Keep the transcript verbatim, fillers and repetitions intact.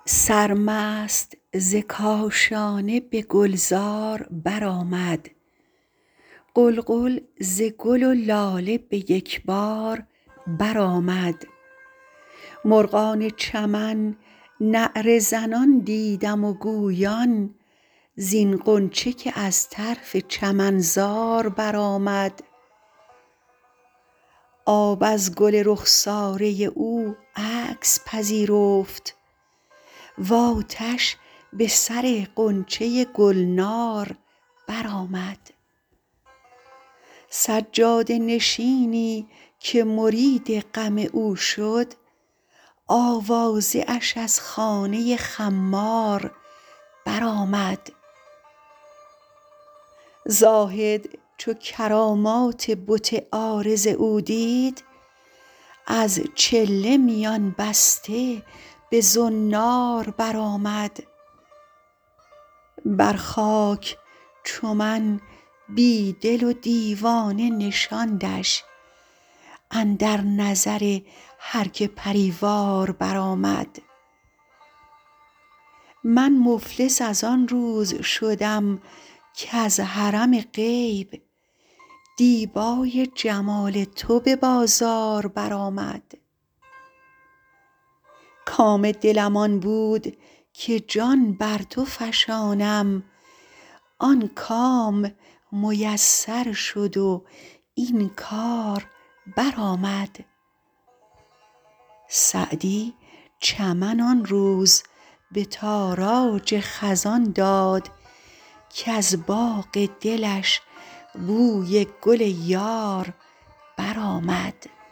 سرمست ز کاشانه به گلزار برآمد، غلغل ز گل و لاله به یکبار برآمد. مرغان چمن نعره زنان دیدم و گویان، زین غنچه که از طرف چمنزار برآمد. آب از گل رخساره او عکس پذیرفت، وآتش به سر غنچه گلنار برآمد. سجاده نشینی که مرید غم او شد، آوازه اش از خانه خمار برآمد. زاهد چو کرامات بت عارض او دید، از چله میان بسته به زنار برآمد. بر خاک چو من بی دل و دیوانه نشاندش، اندر نظر هر که پری وار برآمد. من مفلس از آن روز شدم کز حرم غیب، دیبای جمال تو به بازار برآمد. کام دلم آن بود که جان بر تو فشانم، آن کام میسر شد و این کار برآمد. سعدی چمن آن روز به تاراج خزان داد، کز باغ دلش بوی گل یار برآمد.